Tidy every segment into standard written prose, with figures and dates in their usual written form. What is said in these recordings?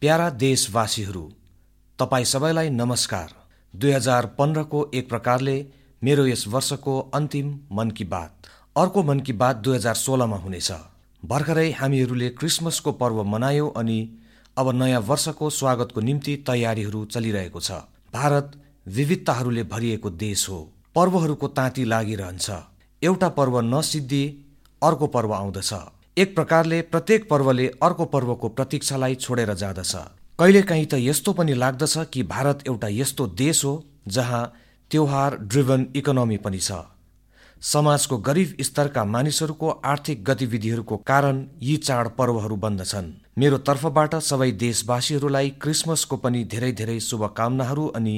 Para देशवासीहरू, तपाईँ सबैलाई नमस्कार। 2015 को एक प्रकारले मेरो यस वर्षको अन्तिम मन की बात। अर्को मन की बात 2016 मा हुनेछ। भर्खरै हामीहरूले क्रिसमसको पर्व मनायौं अनि अब नयाँ वर्षको स्वागतको निम्ति तयारीहरू चलिरहेको छ। भारत विविधताहरूले भरिएको देश हो। पर्वहरूको ताती लागिरहन्छ। एउटा पर्व नसिद्धिए अर्को पर्व आउँदछ। एक प्रकारले प्रत्येक पर्वले अर्को पर्वको प्रतीक्षालाई छोडेर जाँदछ। कहिलेकाहीँ त यस्तो पनि लाग्दछ कि भारत एउटा यस्तो देश हो जहाँ त्योहार ड्रिभन इकोनोमी पनि छ। समाजको गरिब स्तरका मानिसहरूको आर्थिक गतिविधिहरूको कारण यी चाड पर्वहरू बन्दछन्। मेरो तर्फबाट सबै देशवासीहरूलाई क्रिसमसको पनि धेरै धेरै शुभकामनाहरू अनि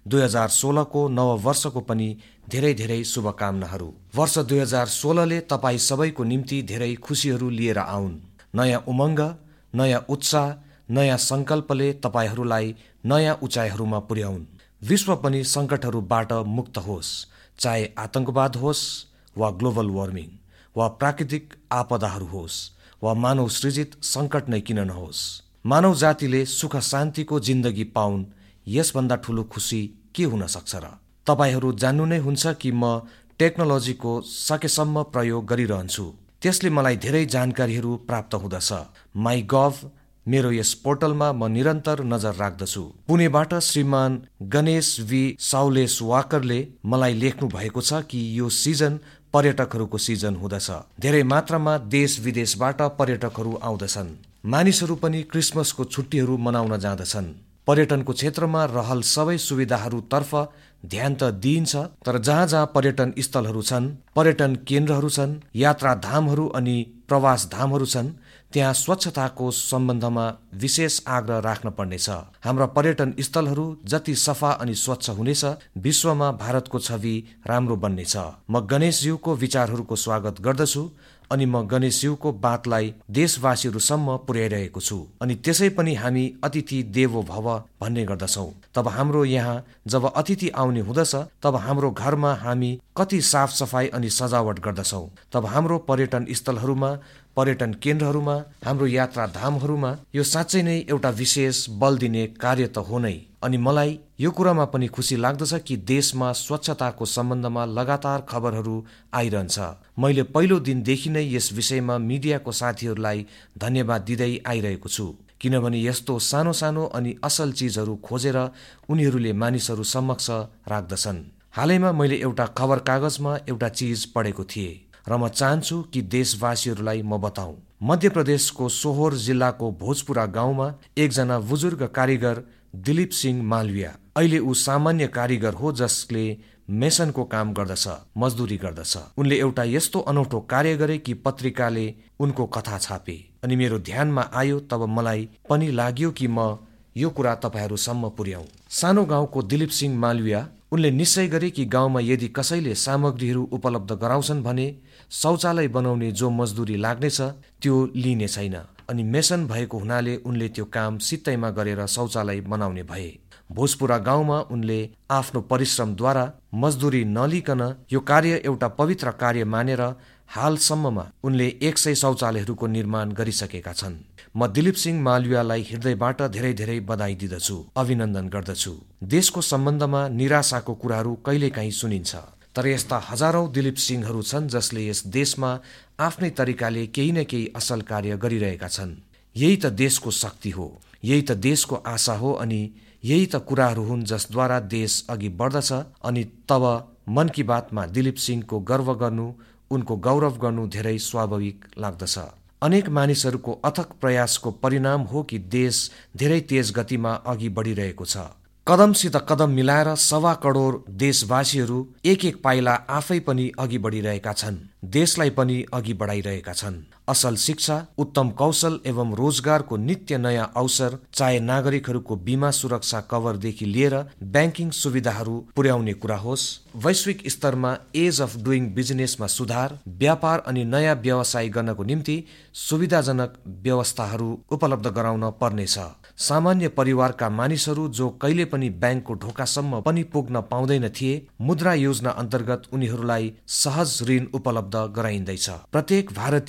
2016 को नव वर्षको पनि धेरै धेरै शुभकामनाहरू। वर्ष 2016 ले तपाईँ सबैको निम्ति धेरै खुसीहरू लिएर आउन्। नयाँ उमङ्ग, नयाँ उत्साह, नयाँ सङ्कल्पले तपाईहरूलाई नयाँ उचाइहरूमा पुर्याउन्। विश्व पनि सङ्कटहरूबाट मुक्त होस्, चाहे आतंकवाद होस् वा ग्लोबल वार्मिङ वा प्राकृतिक आपदाहरू होस् वा मानव सृजित सङ्कट नै किन नहोस्। मानव जातिले सुख शान्तिको जिन्दगी पाउन्, यसभन्दा ठुलो खुसी के हुन सक्छ र? तपाईहरू जान्नु नै हुन्छ कि म टेक्नोलोजीको सकेसम्म प्रयोग गरिरहन्छु। त्यसले मलाई धेरै जानकारीहरू प्राप्त हुँदछ। माइगभ मेरो यस पोर्टलमा म निरन्तर नजर राख्दछु। पुणेबाट श्रीमान गणेश वी साउलेस वाकरले मलाई लेख्नु भएको छ कि यो सिजन पर्यटकहरूको सिजन हुँदछ। धेरै मात्रामा देश विदेशबाट पर्यटकहरू आउँदछन्। मानिसहरू पनि क्रिसमसको छुट्टीहरू मनाउन जाँदछन्। पर्यटनको क्षेत्रमा रहल सबै सुविधाहरूतर्फ ध्यान त दिइन्छ, तर जहाँ जहाँ पर्यटन स्थलहरू छन्, पर्यटन केन्द्रहरू छन्, यात्रा धामहरू अनि प्रवास धामहरू छन्, त्यहाँ स्वच्छताको सम्बन्धमा विशेष आग्रह राख्न पर्नेछ। हाम्रा पर्यटन स्थलहरू जति सफा अनि स्वच्छ हुनेछ, विश्वमा भारतको छवि राम्रो बन्नेछ। म गणेशज्यूको विचारहरूको स्वागत गर्दछु अनि म गणेशज्यूको बातलाई देशवासीहरूसम्म पुर्याइरहेको छु। अनि त्यसै पनि हामी अतिथि देवो भव भन्ने गर्दछौँ। तब हाम्रो यहाँ जब अतिथि आउने हुँदछ, तब हाम्रो घरमा हामी कति साफ सफाई अनि सजावट गर्दछौँ। तब हाम्रो पर्यटन स्थलहरूमा, पर्यटन केन्द्रहरूमा, हाम्रो यात्रा धामहरूमा यो साँच्चै नै एउटा विशेष बल दिने कार्य त हो नै। अनि मलाई यो कुरामा पनि खुसी लाग्दछ कि देशमा स्वच्छताको सम्बन्धमा लगातार खबरहरू आइरहन्छ। मैले पहिलो दिनदेखि नै यस विषयमा मिडियाको साथीहरूलाई धन्यवाद दिँदै आइरहेको छु, किनभने यस्तो सानो सानो अनि असल चिजहरू खोजेर उनीहरूले मानिसहरू समक्ष राख्दछन्। हालैमा मैले एउटा खबर कागजमा एउटा चिज पढेको थिएँ र म चाहन्छु कि देशवासीहरूलाई म बताऊं। मध्य प्रदेशको सोहोर जिल्लाको भोजपुरा गाउँमा एकजना बुजुर्ग कारिगर दिलीप सिंह मालविया, अहिले ऊ सामान्य कारिगर हो जसले मेसनको काम गर्दछ, मजदुरी गर्दछ। उनले एउटा यस्तो अनौठो कार्य गरे कि पत्रिकाले उनको कथा छापे अनि मेरो ध्यानमा आयो। तब मलाई पनि लाग्यो कि म यो कुरा तपाईहरूसम्म पुर्याउँ। सानो गाउँको दिलीप सिंह मालविया, उनले निश्चय गरे कि गाउँमा यदि कसैले सामग्रीहरू उपलब्ध गराउँछन् भने शौचालय बनाउने जो मजदुरी लाग्नेछ त्यो लिने छैन। अनि मेसन भएको हुनाले उनले त्यो काम सित्तैमा गरेर शौचालय बनाउने भए। भोजपुरा गाउँमा उनले आफ्नो परिश्रमद्वारा मजदुरी नलिकन यो कार्य एउटा पवित्र कार्य मानेर हालसम्ममा उनले 100 शौचालयहरूको निर्माण गरिसकेका छन्। म दिलीप सिंह मालवियालाई हृदयबाट धेरै धेरै बधाई दिदछु, अभिनन्दन गर्दछु। देशको सम्बन्धमा निराशाको कुराहरू कहिलेकाहीँ सुनिन्छ, तर यस्ता हजारौं दिलीप सिंहहरू छन् जसले यस देशमा आफ्नै तरिकाले केही न केही असल कार्य गरिरहेका छन्। यही त देशको शक्ति हो, यही त देशको आशा हो अनि यही त कुराहरू हुन् जसद्वारा देश अघि बढ्दछ। अनि तब मन की बातमा दिलीप सिंहको गर्व गर्नु, उनको गौरव गर्नु धेरै स्वाभाविक लाग्दछ। अनेक मानिसहरूको अथक प्रयासको परिणाम हो कि देश धेरै तेज गतिमा अघि बढिरहेको छ। कदमसित कदम मिलाएर 1.25 करोड देशवासीहरू एक एक पाइला आफै पनि अघि बढिरहेका छन्, देशलाई पनि अघि बढाइरहेका छन्। असल शिक्षा, उत्तम कौशल एवं रोजगारको नित्य नयाँ अवसर, चाहे नागरिकहरूको बीमा सुरक्षा कभरदेखि लिएर ब्याङ्किङ सुविधाहरू पुर्याउने कुरा होस्, वैश्विक स्तरमा एज अफ डुइङ बिजनेसमा सुधार, व्यापार अनि नयाँ व्यवसाय गर्नको निम्ति सुविधाजनक व्यवस्थाहरू उपलब्ध गराउन पर्नेछ। सामान्य परिवारका मानिसहरू जो कहिले पनि ब्याङ्कको ढोकासम्म पनि पुग्न पाउँदैन थिए, मुद्रा योजना अन्तर्गत उनीहरूलाई सहज ऋण उपलब्ध गराइँदैछ। प्रत्येक भारतीयले जब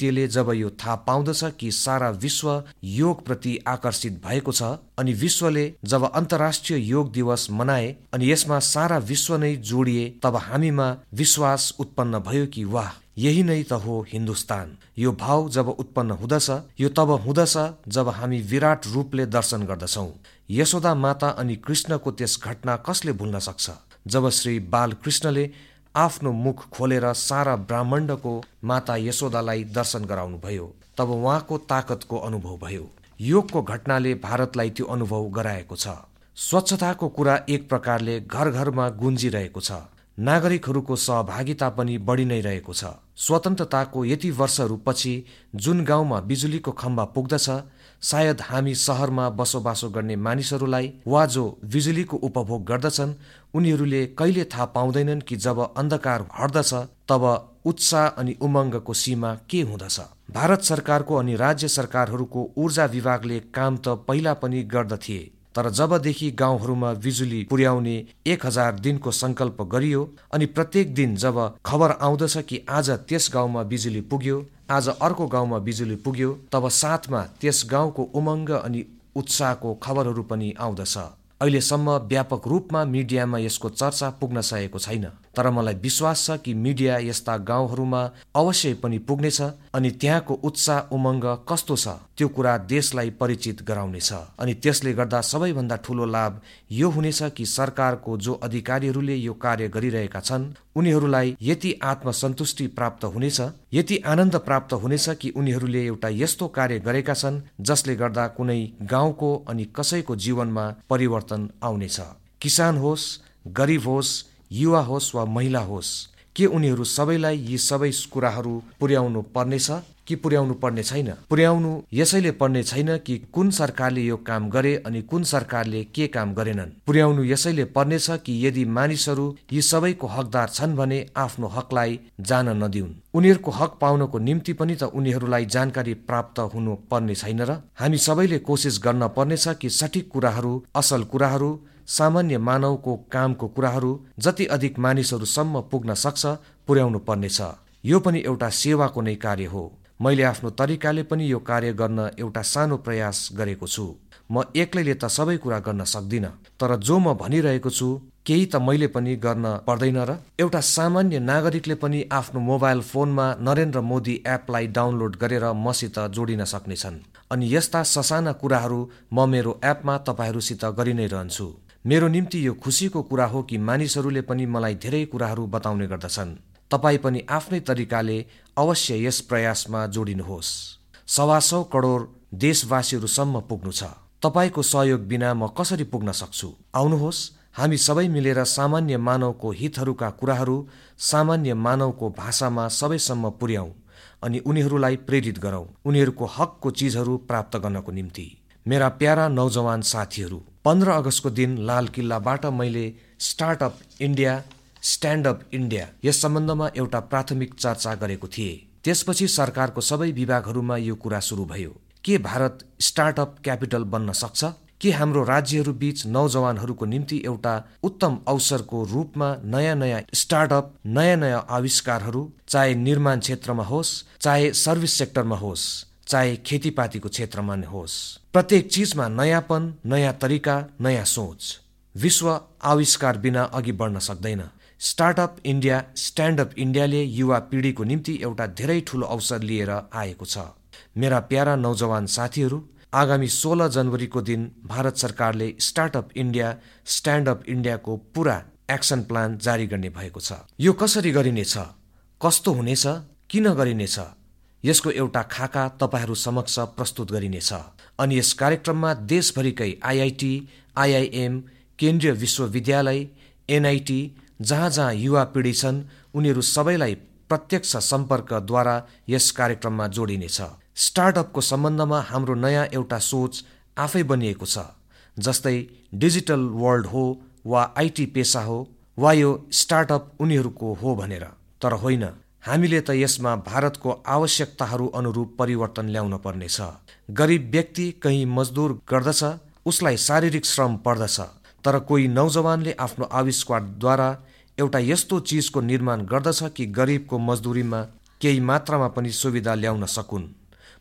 जब यो थाहा पाउँदछ कि सारा विश्व योग प्रति आकर्षित भएको छ अनि विश्वले जब अन्तर्राष्ट्रिय योग दिवस मनाए अनि यसमा सारा विश्व नै जोडिए, तब हामीमा विश्वास उत्पन्न भयो कि वाह, यही नै त हो हिन्दुस्तान। यो भाव जब उत्पन्न हुँदछ, यो तब हुँदछ जब हामी विराट रूपले दर्शन गर्दछौं। यशोदा माता अनि कृष्णको त्यस घटना कसले भुल्न सक्छ जब श्री बालकृष्णले आफ्नो मुख खोलेर सारा ब्रह्माण्डको माता यशोदालाई दर्शन गराउनुभयो। तब उहाँको ताकतको अनुभव भयो। योगको घटनाले भारतलाई त्यो अनुभव गराएको छ। स्वच्छताको कुरा एक प्रकारले घर घरमा गुन्जिरहेको छ। नागरिकहरूको सहभागिता पनि बढी नै रहेको छ। स्वतन्त्रताको यति वर्षहरूपछि जुन गाउँमा बिजुलीको खम्बा पुग्दछ, सायद हामी सहरमा बसोबासो गर्ने मानिसहरूलाई वा जो बिजुलीको उपभोग गर्दछन् उनीहरूले कहिले थाहा पाउँदैनन् कि जब अन्धकार हट्दछ तब उत्साह अनि उमङ्गको सीमा के हुँदछ। भारत सरकारको अनि राज्य सरकारहरूको ऊर्जा विभागले काम त पहिला पनि गर्दथे, तर जबदेखि गाउँहरूमा बिजुली पुर्याउने 1000 दिनको संकल्प गरियो अनि प्रत्येक दिन जब खबर आउँदछ कि आज त्यस गाउँमा बिजुली पुग्यो, आज अर्को गाउँमा बिजुली पुग्यो, तब साथमा त्यस गाउँको उमङ्ग अनि उत्साहको खबरहरू पनि आउँदछ। अहिलेसम्म व्यापक रूपमा मिडियामा यसको चर्चा पुग्न सकेको छैन, तर मलाई विश्वास छ कि मिडिया यस्ता गाउँहरूमा अवश्य पनि पुग्नेछ अनि त्यहाँको उत्साह उमङ्ग कस्तो छ त्यो कुरा देशलाई परिचित गराउनेछ। अनि त्यसले गर्दा सबैभन्दा ठूलो लाभ यो हुनेछ कि सरकारको जो अधिकारीहरूले यो कार्य गरिरहेका छन् उनीहरूलाई यति आत्मसन्तुष्टि प्राप्त हुनेछ, यति आनन्द प्राप्त हुनेछ कि उनीहरूले एउटा यस्तो कार्य गरेका छन् जसले गर्दा कुनै गाउँको अनि कसैको जीवनमा परिवर्तन आउनेछ। किसान होस्, गरिब होस्, युवा होस् वा महिला होस्, के उनीहरू सबैलाई यी सबै कुराहरू पुर्याउनु पर्नेछ कि पुर्याउनु पर्ने छैन? पुर्याउनु यसैले पर्ने छैन कि कुन सरकारले यो काम गरे अनि कुन सरकारले के काम गरेनन्। पुर्याउनु यसैले पर्नेछ कि यदि मानिसहरू यी सबैको हकदार छन् भने आफ्नो हकलाई जान नदिउन्। उनीहरूको हक पाउनको निम्ति पनि त उनीहरूलाई जानकारी प्राप्त हुनु पर्ने छैन र? हामी सबैले कोसिस गर्न पर्नेछ कि सठिक कुराहरू, असल कुराहरू, सामान्य मानवको कामको कुराहरू जति अधिक मानिसहरूसम्म पुग्न सक्छ पुर्याउनु पर्नेछ। यो पनि एउटा सेवाको नै कार्य हो। मैले आफ्नो तरिकाले पनि यो कार्य गर्न एउटा सानो प्रयास गरेको छु। म एक्लैले त सबै कुरा गर्न सक्दिनँ, तर जो म भनिरहेको छु केही त मैले पनि गर्न पर्दैन र? एउटा सामान्य नागरिकले पनि आफ्नो मोबाइल फोनमा नरेन्द्र मोदी एपलाई डाउनलोड गरेर मसित जोडिन सक्नेछन् अनि यस्ता ससाना कुराहरू म मेरो एपमा तपाईहरूसित गरि नै रहन्छु। मेरो निम्ति यो खुसीको कुरा हो कि मानिसहरूले पनि मलाई धेरै कुराहरू बताउने गर्दछन्। तपाईँ पनि आफ्नै तरिकाले अवश्य यस प्रयासमा जोडिनुहोस्। 125 करोड देशवासीहरूसम्म पुग्नु छ। तपाईँको सहयोग बिना म कसरी पुग्न सक्छु? आउनुहोस्, हामी सबै मिलेर सामान्य मानवको हितहरूका कुराहरू सामान्य मानवको भाषामा सबैसम्म पुर्याउँ अनि उनीहरूलाई प्रेरित गरौँ उनीहरूको हकको चिजहरू प्राप्त गर्नको निम्ति। मेरा प्यारा नौजवान साथीहरू, 15 अगस्तको दिन लाल किल्लाबाट मैले स्टार्टअप इन्डिया, स्ट्यान्डअप इन्डिया यस सम्बन्धमा एउटा प्राथमिक चर्चा गरेको थिएँ। त्यसपछि सरकारको सबै विभागहरूमा यो कुरा सुरु भयो। के भारत स्टार्टअप क्यापिटल बन्न सक्छ? के हाम्रो राज्यहरू बीच नौजवानहरूको निम्ति एउटा उत्तम अवसरको रूपमा नयाँ नयाँ स्टार्टअप, नयाँ नयाँ आविष्कारहरू, चाहे निर्माण क्षेत्रमा होस्, चाहे सर्भिस सेक्टरमा होस्, चाहे खेतीपातीको क्षेत्रमा होस्, प्रत्येक चिजमा नयाँपन, नयाँ तरिका, नयाँ सोच। विश्व आविष्कार बिना अघि बढ्न सक्दैन। स्टार्टअप इन्डिया, स्ट्यान्डअप इन्डियाले युवा पिँढीको निम्ति एउटा धेरै ठूलो अवसर लिएर आएको छ। मेरा प्यारा नौजवान साथीहरू, आगामी 16 जनवरीको दिन भारत सरकारले स्टार्टअप इन्डिया, स्ट्यान्डअप इन्डियाको पूरा एक्सन प्लान जारी गर्ने भएको छ। यो कसरी गरिनेछ, कस्तो हुनेछ, किन गरिनेछ, यसको एउटा खाका तपाईहरू समक्ष प्रस्तुत गरिनेछ अनि यस कार्यक्रममा देशभरिकै आईआईटी, आईआईएम, केन्द्रीय विश्वविद्यालय, एनआईटी, जहाँ जहाँ युवा पिँढी छन् उनीहरू सबैलाई प्रत्यक्ष सम्पर्कद्वारा यस कार्यक्रममा जोडिनेछ। स्टार्टअपको सम्बन्धमा हाम्रो नयाँ एउटा सोच आफै बनिएको छ। जस्तै डिजिटल वर्ल्ड हो वा आईटी पेसा हो वा यो स्टार्टअप उनीहरूको हो भनेर। तर होइन, हामीले त यसमा भारतको आवश्यकताहरू अनुरूप परिवर्तन ल्याउन पर्नेछ। गरिब व्यक्ति कहीँ मजदुर गर्दछ, उसलाई शारीरिक श्रम पर्दछ, तर कोही नौजवानले आफ्नो आविष्कारद्वारा एउटा यस्तो चिजको निर्माण गर्दछ कि गरिबको मजदुरीमा केही मात्रामा पनि सुविधा ल्याउन सकुन्।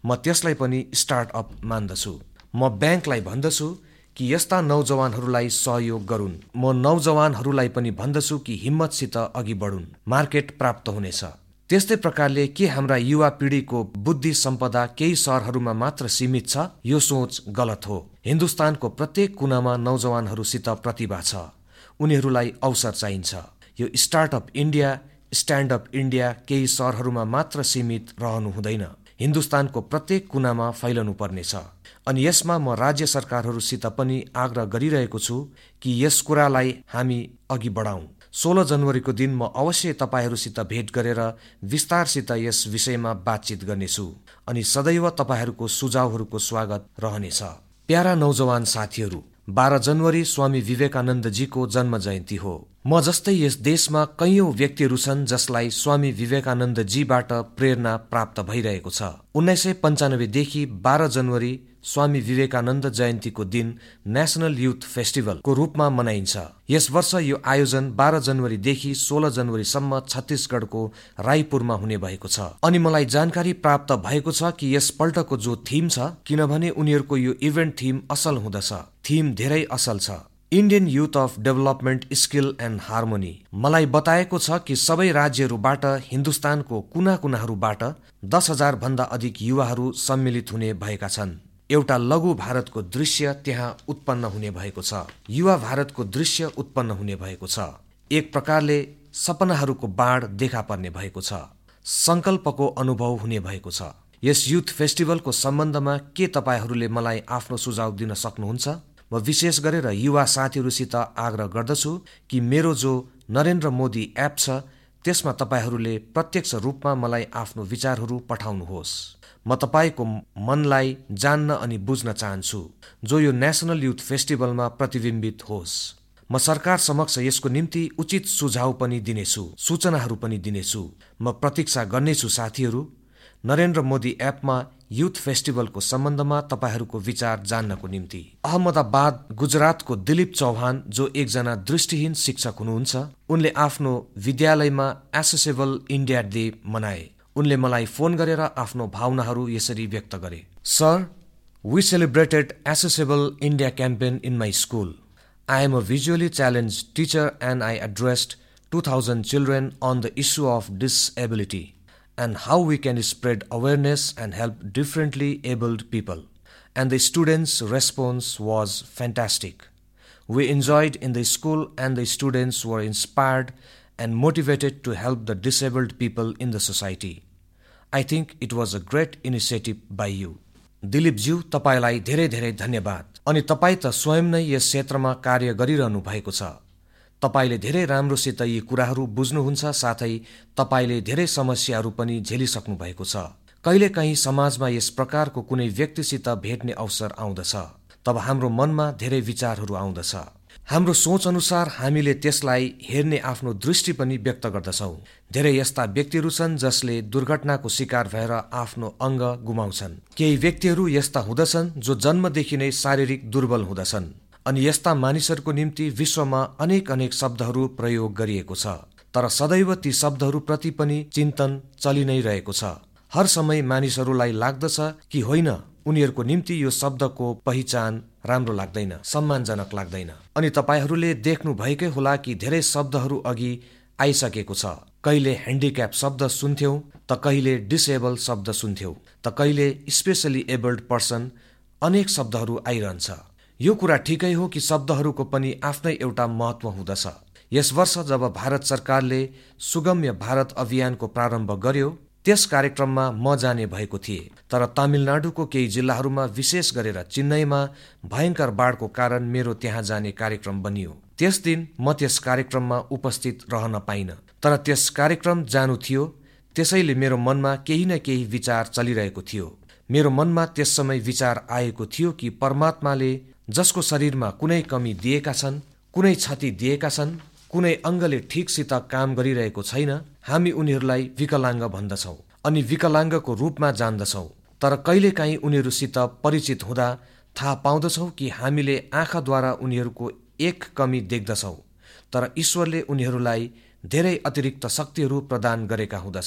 म त्यसलाई पनि स्टार्टअप मान्दछु। म ब्याङ्कलाई भन्दछु कि यस्ता नौजवानहरूलाई सहयोग गरून्। म नौजवानहरूलाई पनि भन्दछु कि हिम्मतसित अघि बढुन्, मार्केट प्राप्त हुनेछ। त्यस्तै प्रकारले के हाम्रा युवा पिँढीको बुद्धि सम्पदा केही सहरहरूमा मात्र सीमित छ? यो सोच गलत हो। हिन्दुस्तानको प्रत्येक कुनामा नौजवानहरूसित प्रतिभा छ। उनीहरूलाई अवसर चाहिन्छ। यो स्टार्टअप इन्डिया, स्ट्यान्डअप इन्डिया केही सहरहरूमा मात्र सीमित रहनु हुँदैन। हिन्दुस्तानको प्रत्येक कुनामा फैलनु पर्नेछ। अनि यसमा म राज्य सरकारहरूसित पनि आग्रह गरिरहेको छु कि यस कुरालाई हामी अघि बढाउँ। 16 जनवरीको दिन म अवश्य तपाईहरूसित भेट गरेर विस्तारसित यस विषयमा बातचित गर्नेछु अनि सदैव तपाईहरूको सुझावहरूको स्वागत रहनेछ। प्यारा नौजवान साथीहरू, 12 जनवरी स्वामी विवेकानन्दजीको जन्म जयन्ती हो। म जस्तै यस देशमा कैयौं व्यक्तिहरू छन् जसलाई स्वामी विवेकानन्दजीबाट प्रेरणा प्राप्त भइरहेको छ। 1995 देखि 12 जनवरी स्वामी विवेकानन्द जयन्तीको दिन नेशनल युथ फेस्टिभलको रूपमा मनाइन्छ। यस वर्ष यो आयोजन 12 जनवरीदेखि 16 जनवरीसम्म छत्तीसगढको रायपुरमा हुने भएको छ। अनि मलाई जानकारी प्राप्त भएको छ कि यस पल्टको जो थीम छ, किनभने उनीहरूको यो इभेन्ट थीम असल हुँदछ। थीम धेरै असल छ, Indian youth of development skill and harmony. मलाई बताएको छ कि सबै राज्यहरूबाट हिन्दुस्तानको कुना कुनाहरूबाट 10,000 भन्दा अधिक युवाहरू सम्मिलित हुने भएका छन्। एउटा लघु भारतको दृश्य त्यहाँ उत्पन्न हुने भएको छ। युवा भारतको दृश्य उत्पन्न हुने भएको छ। एक प्रकारले सपनाहरूको बाण देखा पर्ने भएको छ। संकल्पको अनुभव हुने भएको छ। यस युथ फेस्टिभलको सम्बन्धमा के तपाईहरूले मलाई आफ्नो सुझाव दिन सक्नुहुन्छ? म विशेष गरेर युवा साथीहरूसित आग्रह गर्दछु कि मेरो जो नरेन्द्र मोदी एप छ त्यसमा तपाईहरूले प्रत्यक्ष रूपमा मलाई आफ्नो विचारहरू पठाउनुहोस्। म तपाईँको मनलाई जान्न अनि बुझ्न चाहन्छु जो यो नेशनल युथ फेस्टिभलमा प्रतिबिम्बित होस्। म सरकार समक्ष यसको निम्ति उचित सुझाव पनि दिनेछु, सूचनाहरू पनि दिनेछु। म प्रतीक्षा गर्नेछु साथीहरू। नरेन्द्र मोदी एपमा युथ फेस्टिभलको सम्बन्धमा तपाईहरूको विचार जान्नको निम्ति। अहमदाबाद, गुजरातको दिलीप चौहान जो एकजना दृष्टिहीन शिक्षक हुनुहुन्छ, उनले आफ्नो विद्यालयमा एसेसेबल इन्डिया डे मनाए। उनले मलाई फोन गरेर आफ्नो भावनाहरू यसरी व्यक्त गरे। Sir, we celebrated accessible India campaign in my school. I am a visually challenged teacher and I addressed 2,000 children on the issue of disability and how we can spread awareness and help differently abled people. And the students' response was fantastic. We enjoyed in the school and the students were inspired and motivated to help the disabled people in the society. I think it was a great initiative by you. दिलीपज्यू, तपाईलाई धेरै धेरै धन्यवाद। अनि तपाईँ त स्वयं नै यस क्षेत्रमा कार्य गरिरहनु भएको छ। तपाईले धेरै राम्रोसित यी कुराहरू बुझ्नुहुन्छ, साथै तपाईले धेरै समस्याहरू पनि झेलिसक्नु भएको छ। कहिलेकाहीँ समाजमा यस प्रकारको कुनै व्यक्तिसित भेट्ने अवसर आउँदछ, तब हाम्रो मनमा धेरै विचारहरू आउँदछ। हाम्रो सोच अनुसार हामीले त्यसलाई हेर्ने आफ्नो दृष्टि पनि व्यक्त गर्दछौँ। धेरै यस्ता व्यक्तिहरू छन् जसले दुर्घटनाको शिकार भएर आफ्नो अङ्ग गुमाउँछन्। केही व्यक्तिहरू यस्ता हुँदछन् जो जन्मदेखि नै शारीरिक दुर्बल हुँदछन्। अनि यस्ता मानिसहरूको निम्ति विश्वमा अनेक अनेक शब्दहरू प्रयोग गरिएको छ, तर सदैव ती शब्दहरूप्रति पनि चिन्तन चलि नै रहेको छ। हर समय मानिसहरूलाई लाग्दछ कि होइन, उनीहरूको निम्ति यो शब्दको पहिचान राम्रो लाग्दैन, सम्मानजनक लाग्दैन। अनि तपाईहरूले देख्नु भएकै होला कि धेरै शब्दहरू अघि आइसकेको छ। कहिले ह्यान्डिक्याप शब्द सुन्थ्यौँ, त कहिले डिसेबल शब्द सुन्थ्यौँ, त कहिले स्पेसली एबल्ड पर्सन, अनेक शब्दहरू आइरहन्छ। यो कुरा ठिकै हो कि शब्दहरूको पनि आफ्नै एउटा महत्त्व हुँदछ। यस वर्ष जब भारत सरकारले सुगम्य भारत अभियानको प्रारम्भ गर्यो, त्यस कार्यक्रममा म जाने भएको थिएँ, तर तमिलनाडुको केही जिल्लाहरूमा विशेष गरेर चेन्नईमा भयङ्कर बाढको कारण मेरो त्यहाँ जाने कार्यक्रम बनियो। त्यस दिन म त्यस कार्यक्रममा उपस्थित रहन पाइन, तर त्यस कार्यक्रम जानु थियो, त्यसैले मेरो मनमा केही न केही विचार चलिरहेको थियो। मेरो मनमा त्यस समय विचार आएको थियो कि परमात्माले जसको शरीरमा कुनै कमी दिएका छन्, कुनै क्षति दिएका छन्, कुनै अङ्गले ठिकसित काम गरिरहेको छैन, हामी उनीहरूलाई विकलाङ्ग भन्दछौँ अनि विकलाङ्गको रूपमा जान्दछौँ। तर कहिलेकाहीँ उनीहरूसित परिचित हुँदा थाहा पाउँदछौँ कि हामीले आँखाद्वारा उनीहरूको एक कमी देख्दछौँ, तर ईश्वरले उनीहरूलाई धेरै अतिरिक्त शक्तिहरू प्रदान गरेका हुँदछन्।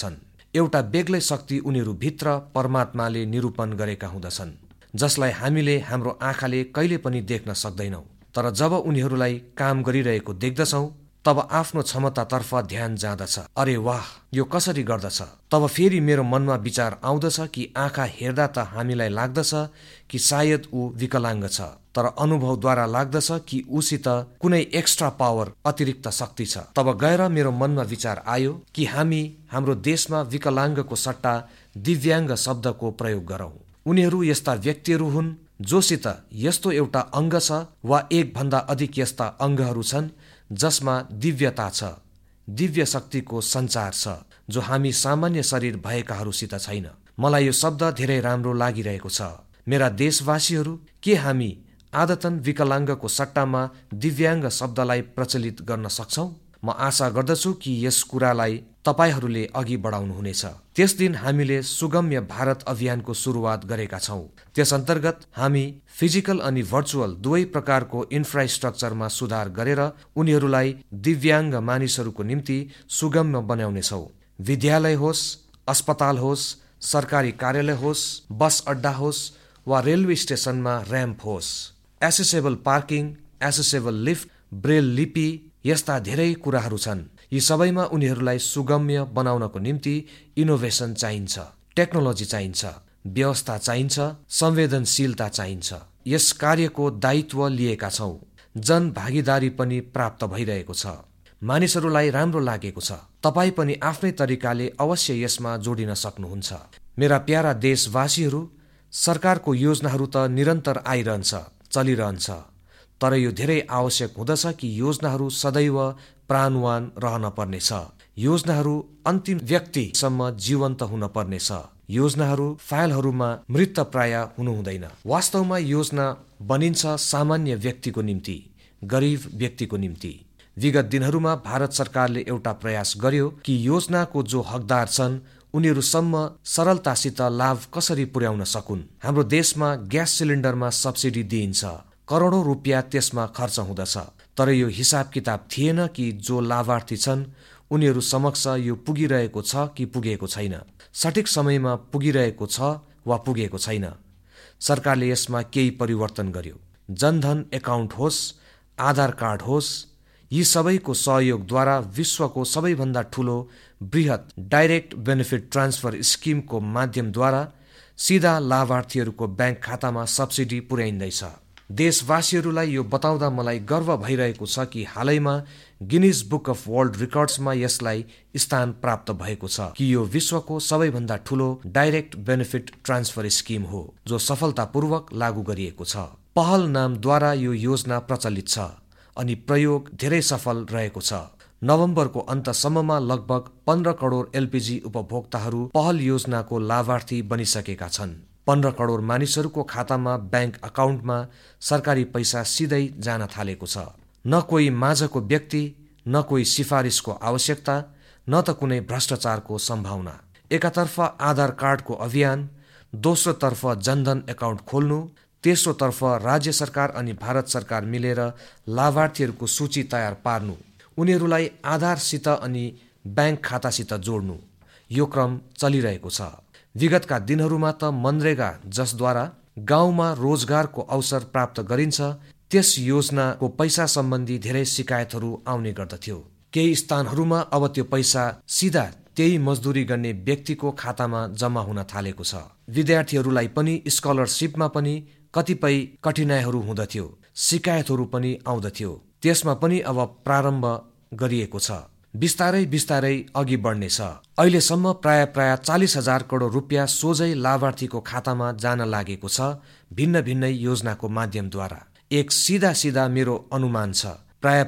एउटा बेग्लै शक्ति उनीहरूभित्र परमात्माले निरूपण गरेका हुँदछन्, जसलाई हामीले हाम्रो आँखाले कहिले पनि देख्न सक्दैनौँ। तर जब उनीहरूलाई काम गरिरहेको देख्दछौँ तब आफ्नो क्षमतातर्फ ध्यान जाँदछ। अरे वाह, यो कसरी गर्दछ? तब फेरि मेरो मनमा विचार आउँदछ कि आँखा हेर्दा त हामीलाई लाग्दछ कि सायद ऊ विकलाङ्ग छ, तर अनुभवद्वारा लाग्दछ कि उसित कुनै एक्स्ट्रा पावर, अतिरिक्त शक्ति छ। तब गएर मेरो मनमा विचार आयो कि हामी हाम्रो देशमा विकलाङ्गको सट्टा दिव्याङ्ग शब्दको प्रयोग गरौँ। उनीहरू यस्ता व्यक्तिहरू हुन् जोसित यस्तो एउटा अङ्ग छ वा एक भन्दा अधिक यस्ता अङ्गहरू छन् जसमा दिव्यता छ, दिव्य शक्तिको सञ्चार छ, जो हामी सामान्य शरीर भएकाहरूसित छैन। मलाई यो शब्द धेरै राम्रो लागिरहेको छ। मेरा देशवासीहरू, के हामी आदतन विकलाङ्गको सट्टामा दिव्याङ्ग शब्दलाई प्रचलित गर्न सक्छौँ? म आशा गर्दछु कि यस कुरालाई तपाईहरूले अघि बढाउनुहुनेछ। त्यस दिन हामीले सुगम्य भारत अभियानको सुरुवात गरेका छौँ। त्यस अन्तर्गत हामी फिजिकल अनि भर्चुअल दुवै प्रकारको इन्फ्रास्ट्रक्चरमा सुधार गरेर उनीहरूलाई दिव्याङ्ग मानिसहरूको निम्ति सुगम्य बनाउनेछौँ। विद्यालय होस्, अस्पताल होस्, सरकारी कार्यालय होस्, बस अड्डा होस् वा रेलवे स्टेसनमा र्याम्प होस्, accessible parking, accessible lift, braille लिपि, यस्ता धेरै कुराहरू छन्। यी सबैमा उनीहरूलाई सुगम्य बनाउनको निम्ति इनोभेसन चाहिन्छ, टेक्नोलोजी चाहिन्छ, व्यवस्था चाहिन्छ, संवेदनशीलता चाहिन्छ। यस कार्यको दायित्व लिएका छौँ। जनभागीदारी पनि प्राप्त भइरहेको छ। मानिसहरूलाई राम्रो लागेको छ। तपाईँ पनि आफ्नै तरिकाले अवश्य यसमा जोडिन सक्नुहुन्छ। मेरा प्यारा देशवासीहरू, सरकारको योजनाहरू त निरन्तर आइरहन्छ, चलिरहन्छ, तर यो धेरै आवश्यक हुँदछ कि योजनाहरू सदैव प्राणवान रहन पर्नेछ। योजनाहरू अन्तिम व्यक्तिसम्म जीवन्त हुन पर्नेछ। योजनाहरू फाइलहरूमा मृतप्राय हुनु हुँदैन। वास्तवमा योजना बनिन्छ सामान्य व्यक्तिको निम्ति, गरिब व्यक्तिको निम्ति। विगत दिनहरूमा भारत सरकारले एउटा प्रयास गर्यो कि योजनाको जो हकदार छन् उनीहरूसम्म सरलतासित लाभ कसरी पुर्याउन सकुन्। हाम्रो देशमा ग्यास सिलिन्डरमा सब्सिडी दिइन्छ, करोडौं रुपियाँ त्यसमा खर्च हुँदछ, तर यो हिसाब किताब थिएन कि जो लाभार्थी छन् उनीहरू समक्ष यो पुगिरहेको छ कि पुगेको छैन, सठिक समयमा पुगिरहेको छ वा पुगेको छैन। सरकारले यसमा केही परिवर्तन गर्यो। जनधन एकाउन्ट होस्, आधार कार्ड होस्, यी सबैको सहयोगद्वारा विश्वको सबैभन्दा ठूलो बृहत डाइरेक्ट बेनिफिट ट्रान्सफर स्किमको माध्यमद्वारा सिधा लाभार्थीहरूको ब्याङ्क खातामा सब्सिडी पुर्याइँदैछ। देशवासीहरूलाई यो बताउँदा मलाई गर्व भइरहेको छ कि हालैमा गिनिज बुक अफ वर्ल्ड रेकर्ड्समा यसलाई स्थान प्राप्त भएको छ कि यो विश्वको सबैभन्दा ठूलो डाइरेक्ट बेनिफिट ट्रान्सफर स्किम हो जो सफलतापूर्वक लागू गरिएको छ। पहल नामद्वारा यो योजना प्रचलित छ अनि प्रयोग धेरै सफल रहेको छ। नोभेम्बरको अन्तसम्ममा लगभग 15 करोड एलपीजी उपभोक्ताहरू पहल योजनाको लाभार्थी बनिसकेका छन्। 15 करोड मानिसहरूको खातामा ब्याङ्क अकाउन्टमा सरकारी पैसा सिधै जान थालेको छ। न कोही माझको व्यक्ति, न कोही सिफारिसको आवश्यकता, न त कुनै भ्रष्टाचारको सम्भावना। एकातर्फ आधार कार्डको अभियान, दोस्रोतर्फ जनधन एकाउन्ट खोल्नु, तेस्रोतर्फ राज्य सरकार अनि भारत सरकार मिलेर लाभार्थीहरूको सूची तयार पार्नु, उनीहरूलाई आधारसित अनि ब्याङ्क खातासित जोड्नु। यो क्रम चलिरहेको छ। विगतका दिनहरूमा त मनरेगा, जसद्वारा गाउँमा रोजगारको अवसर प्राप्त गरिन्छ, त्यस योजनाको पैसा सम्बन्धी धेरै शिकायतहरू आउने गर्दथ्यो। केही स्थानहरूमा अब त्यो पैसा सिधा त्यही मजदुरी गर्ने व्यक्तिको खातामा जम्मा हुन थालेको छ। विद्यार्थीहरूलाई पनि स्कलरसिपमा पनि कतिपय कठिनाइहरू हुँदथ्यो, शिकायतहरू पनि आउँदथ्यो। त्यसमा पनि अब प्रारम्भ गरिएको छ। बिस्तारै बिस्तारै अघि बढ्नेछ। अहिलेसम्म प्राय 40,000 करोड रुपियाँ सोझै लाभार्थीको खातामा जान लागेको छ भिन्न भिन्नै योजनाको माध्यमद्वारा। एक सिधा मेरो अनुमान छ, प्राय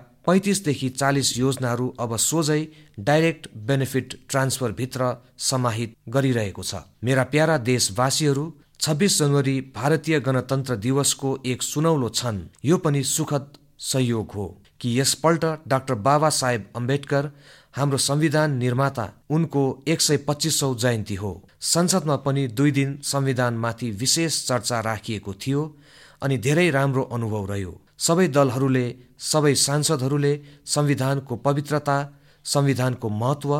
35 देखि 40 योजनाहरू अब सोझै डाइरेक्ट बेनिफिट ट्रान्सफर भित्र समाहित गरिरहेको छ। मेरा प्यारा देशवासीहरू, 26 जनवरी भारतीय गणतन्त्र दिवसको एक सुनौलो क्षण, यो पनि सुखद संयोग हो कि यसपल्ट डाक्टर बाबा साहेब अम्बेडकर, हाम्रो संविधान निर्माता, उनको 125औं जयन्ती हो। संसदमा पनि 2 दिन संविधानमाथि विशेष चर्चा राखिएको थियो अनि धेरै राम्रो अनुभव रह्यो। सबै दलहरूले, सबै सांसदहरूले संविधानको पवित्रता, संविधानको महत्व,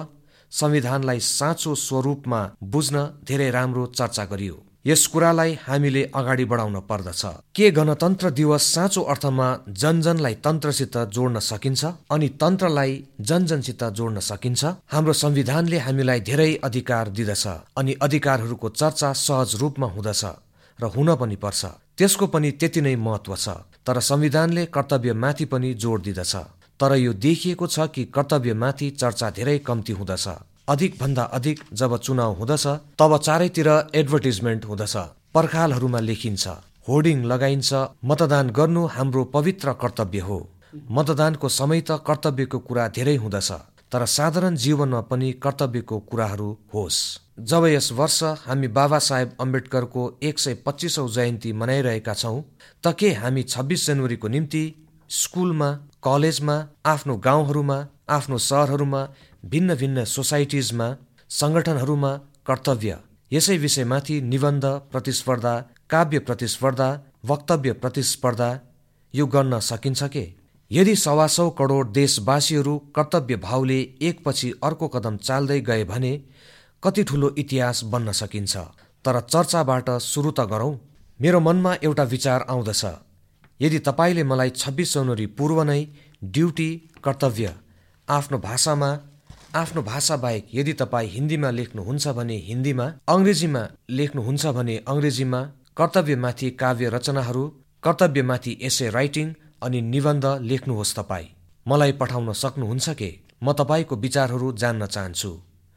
संविधानलाई साँचो स्वरूपमा बुझ्न धेरै राम्रो चर्चा गरियो। यस कुरालाई हामीले अगाडि बढाउन पर्दछ। के गणतन्त्र दिवस साँचो अर्थमा जनजनलाई तन्त्रसित जोड्न सकिन्छ अनि तन्त्रलाई जनजनसित जोड्न सकिन्छ? हाम्रो संविधानले हामीलाई धेरै अधिकार दिदछ अनि अधिकारहरूको चर्चा सहज रूपमा हुँदछ र हुन पनि पर्छ। त्यसको पनि त्यति नै महत्व छ। तर संविधानले कर्तव्यमाथि पनि जोड दिदछ। तर यो देखिएको छ कि कर्तव्यमाथि चर्चा धेरै कम्ती हुँदछ। अधिक भन्दा अधिक जब चुनाव हुँदछ तब चारैतिर एडभर्टिजमेन्ट हुँदछ, पर्खालहरूमा लेखिन्छ, होर्डिङ लगाइन्छ, मतदान गर्नु हाम्रो पवित्र कर्तव्य हो। मतदानको समय त कर्तव्यको कुरा धेरै हुँदछ, तर साधारण जीवनमा पनि कर्तव्यको कुराहरू होस्। जब यस वर्ष हामी बाबा साहेब अम्बेडकरको 125औं जयन्ती मनाइरहेका छौँ, त के हामी 26 जनवरीको निम्ति स्कुलमा, कलेजमा, आफ्नो गाउँहरूमा, आफ्नो सहरहरूमा, भिन्न भिन्न सोसाइटिजमा, संगठनहरूमा कर्तव्य यसै विषयमाथि निबन्ध प्रतिस्पर्धा, काव्य प्रतिस्पर्धा, वक्तव्य प्रतिस्पर्धा यो गर्न सकिन्छ के? यदि 125 करोड देशवासीहरू कर्तव्य भावले एकपछि अर्को कदम चाल्दै गए भने कति ठूलो इतिहास बन्न सकिन्छ। तर चर्चाबाट सुरु त गरौँ। मेरो मनमा एउटा विचार आउँदछ। यदि तपाईले मलाई 26 जनवरी पूर्व नै ड्युटी, कर्तव्य आफ्नो भाषामा, आफ्नो भाषा बाहेक यदि तपाईँ हिन्दीमा लेख्नुहुन्छ भने हिन्दीमा, अङ्ग्रेजीमा लेख्नुहुन्छ भने अङ्ग्रेजीमा, कर्तव्यमाथि काव्य रचनाहरू, कर्तव्यमाथि एसे राइटिङ अनि निबन्ध लेख्नुहोस्। तपाईँ मलाई पठाउन सक्नुहुन्छ के? म तपाईँको विचारहरू जान्न चाहन्छु।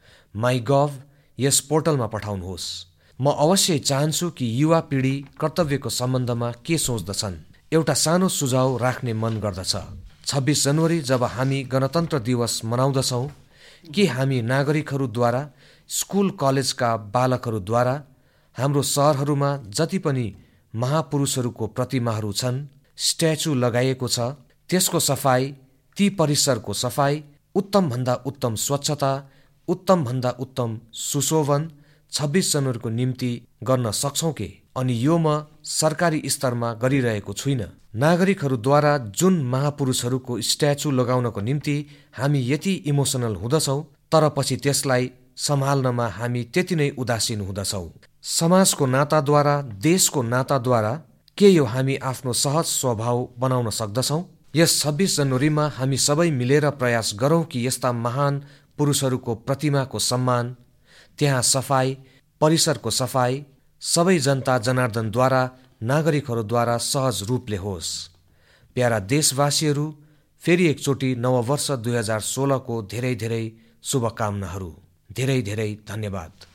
माइगभ यस पोर्टलमा पठाउनुहोस्। म अवश्य चाहन्छु कि युवा पिँढी कर्तव्यको सम्बन्धमा के सोच्दछन् एउटा सानो सुझाव राख्ने मन गर्दछ। 26 जनवरी जब हामी गणतन्त्र दिवस मनाउँदछौँ, के हामी नागरिकहरूद्वारा, स्कुल कलेजका बालकहरूद्वारा हाम्रो सहरहरूमा जति पनि महापुरुषहरूको प्रतिमाहरू छन्, स्ट्याचु लगाइएको छ, त्यसको सफाई, ती परिसरको सफाई, उत्तम भन्दा उत्तम स्वच्छता, उत्तम भन्दा उत्तम सुशोभन 26 जनवरीको निम्ति गर्न सक्छौँ के? अनि यो म सरकारी स्तरमा गरिरहेको छुइनँ। नागरिकहरूद्वारा जुन महापुरुषहरूको स्ट्याचु लगाउनको निम्ति हामी यति इमोसनल हुँदछौँ, तर पछि त्यसलाई सम्हाल्नमा हामी त्यति नै उदासीन हुँदछौँ। समाजको नाताद्वारा, देशको नाताद्वारा के यो हामी आफ्नो सहज स्वभाव बनाउन सक्दछौँ? यस 26 जनवरीमा हामी सबै मिलेर प्रयास गरौँ कि यस्ता महान पुरुषहरूको प्रतिमाको सम्मान, त्यहाँ सफाई, परिसरको सफाई सबै जनता जनार्दनद्वारा, नागरिकहरूद्वारा सहज रूपले होस्। प्यारा देशवासीहरू, फेरि एकचोटि नववर्ष 2016 को धेरै धेरै शुभकामनाहरू। धेरै धेरै धन्यवाद।